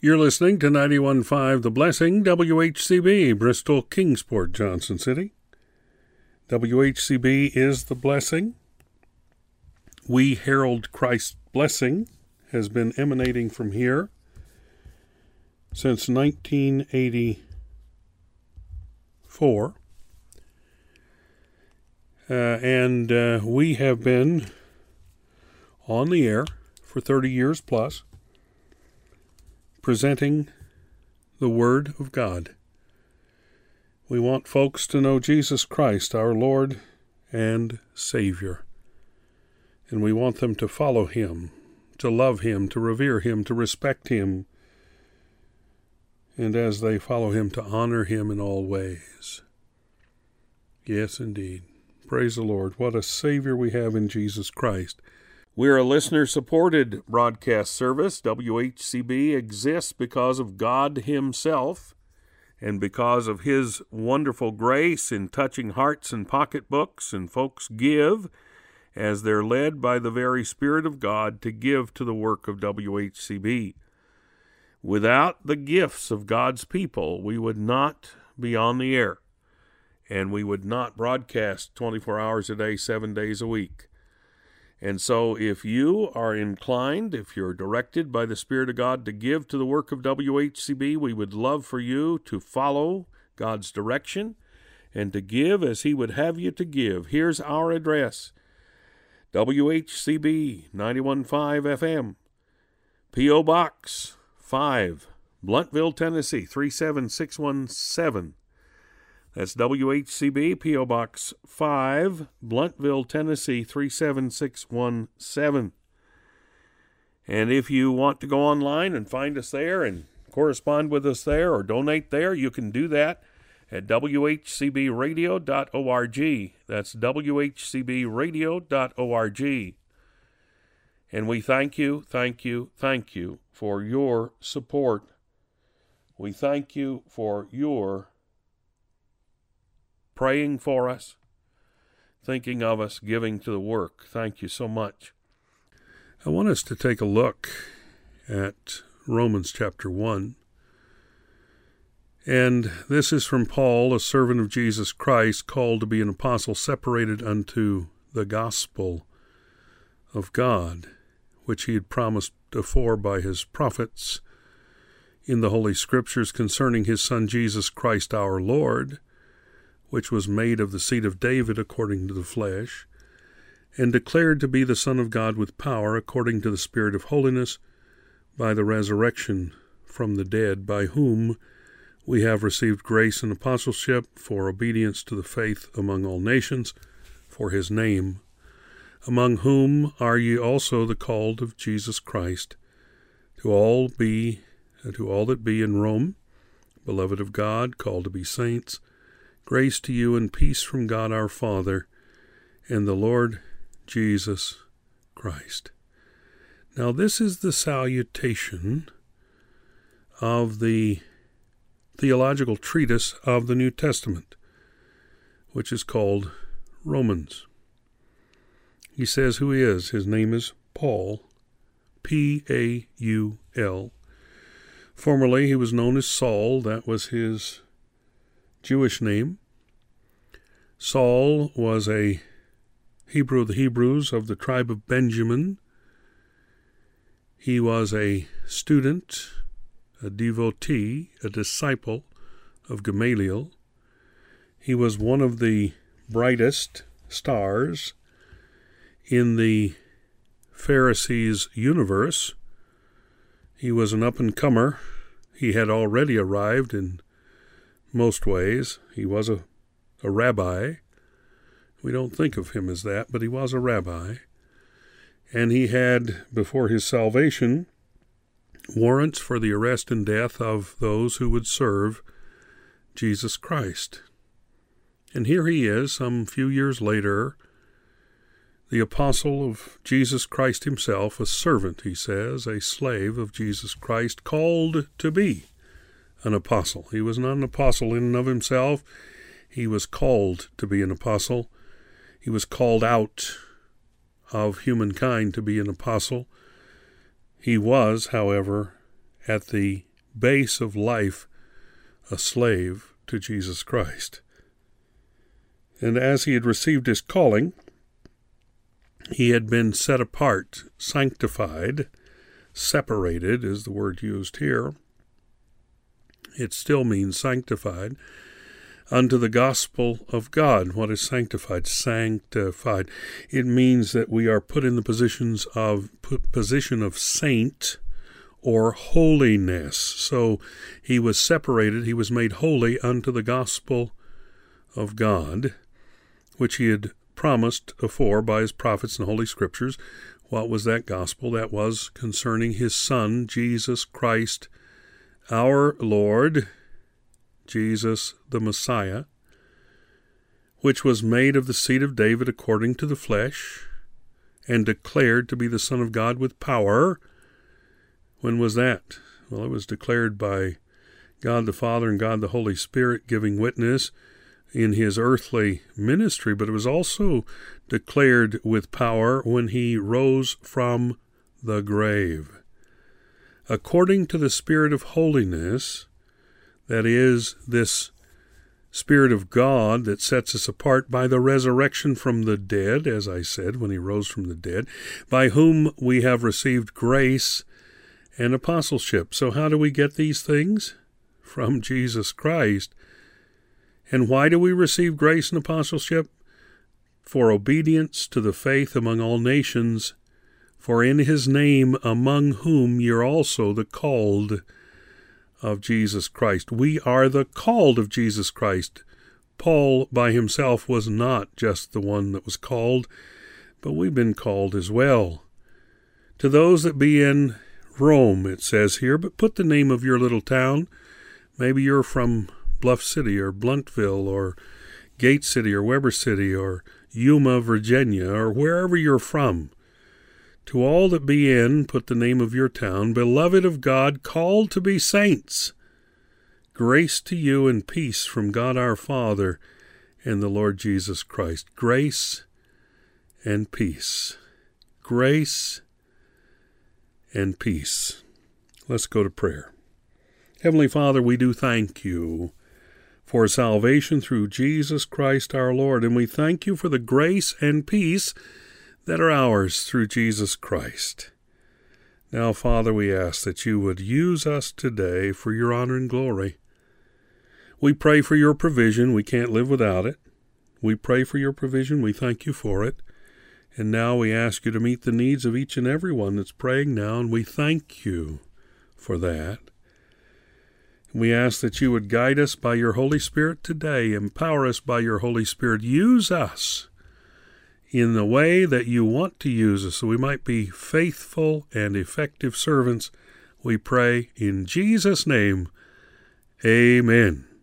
You're listening to 91.5 The Blessing, WHCB, Bristol, Kingsport, Johnson City. WHCB is The Blessing. We herald Christ's blessing has been emanating from here since 1984. And we have been on the air for 30 years plus, presenting the Word of God. We want folks to know Jesus Christ, our Lord and Savior. And we want them to follow Him, to love Him, to revere Him, to respect Him, and as they follow Him, to honor Him in all ways. Yes, indeed. Praise the Lord. What a Savior we have in Jesus Christ. We're a listener-supported broadcast service. WHCB exists because of God Himself and because of His wonderful grace in touching hearts and pocketbooks, and folks give as they're led by the very Spirit of God to give to the work of WHCB. Without the gifts of God's people, we would not be on the air, and we would not broadcast 24 hours a day, 7 days a week. And so if you are inclined, if you're directed by the Spirit of God to give to the work of WHCB, we would love for you to follow God's direction and to give as He would have you to give. Here's our address: WHCB 91.5 FM, P.O. Box 5, Blunteville, Tennessee 37617. That's WHCB, P.O. Box 5, Blunteville, Tennessee 37617. And if you want to go online and find us there and correspond with us there or donate there, you can do that at WHCBradio.org. That's WHCBradio.org. And we thank you for your support. We thank you for your praying for us, thinking of us, giving to the work. Thank you so much. I want us to take a look at Romans chapter 1. And this is from Paul, a servant of Jesus Christ, called to be an apostle, separated unto the gospel of God, which he had promised afore by his prophets in the Holy Scriptures concerning his Son Jesus Christ our Lord, which was made of the seed of David according to the flesh, and declared to be the Son of God with power according to the Spirit of holiness, by the resurrection from the dead, by whom we have received grace and apostleship for obedience to the faith among all nations, for his name, among whom are ye also the called of Jesus Christ, to all that be in Rome, beloved of God, called to be saints, grace to you and peace from God our Father and the Lord Jesus Christ. Now this is the salutation of the theological treatise of the New Testament, which is called Romans. He says who he is. His name is Paul, P-A-U-L. Formerly he was known as Saul. That was his Jewish name. Saul was a Hebrew of the Hebrews of the tribe of Benjamin. He was a student, a devotee, a disciple of Gamaliel. He was one of the brightest stars in the Pharisees' universe. He was an up-and-comer. He had already arrived in most ways. He was a rabbi. We don't think of him as that, but he was a rabbi. And he had, before his salvation, warrants for the arrest and death of those who would serve Jesus Christ. And here he is, some few years later, the apostle of Jesus Christ himself, a servant, he says, a slave of Jesus Christ, called to be an apostle. He was not an apostle in and of himself. He was called to be an apostle. He was called out of humankind to be an apostle. He was, however, at the base of life a slave to Jesus Christ. And as he had received his calling, he had been set apart, sanctified, separated is the word used here. It still means sanctified, unto the gospel of God. What is sanctified? Sanctified. It means that we are put in the position of saint or holiness. So he was separated, he was made holy unto the gospel of God, which he had promised afore by his prophets and holy scriptures. What was that gospel? That was concerning his Son, Jesus Christ, our Lord, Jesus the Messiah, which was made of the seed of David according to the flesh, and declared to be the Son of God with power. When was that? Well, it was declared by God the Father and God the Holy Spirit giving witness in his earthly ministry, but it was also declared with power when he rose from the grave. According to the Spirit of holiness, that is, this Spirit of God that sets us apart by the resurrection from the dead, as I said, when he rose from the dead, by whom we have received grace and apostleship. So how do we get these things? From Jesus Christ. And why do we receive grace and apostleship? For obedience to the faith among all nations, for in his name among whom ye are also the called of Jesus Christ. We are the called of Jesus Christ. Paul by himself was not just the one that was called, but we've been called as well. To those that be in Rome, it says here, but put the name of your little town. Maybe you're from Bluff City or Bluntville or Gate City or Weber City or Yuma, Virginia, or wherever you're from. To all that be in, put the name of your town, beloved of God, called to be saints. Grace to you and peace from God our Father and the Lord Jesus Christ. Grace and peace. Grace and peace. Let's go to prayer. Heavenly Father, we do thank you for salvation through Jesus Christ our Lord, and we thank you for the grace and peace that are ours through Jesus Christ. Now, Father, we ask that you would use us today for your honor and glory. We pray for your provision. We can't live without it. We pray for your provision. We thank you for it. And now we ask you to meet the needs of each and every one that's praying now, and we thank you for that. We ask that you would guide us by your Holy Spirit today, empower us by your Holy Spirit, use us in the way that you want to use us so we might be faithful and effective servants. We pray in Jesus' name, amen.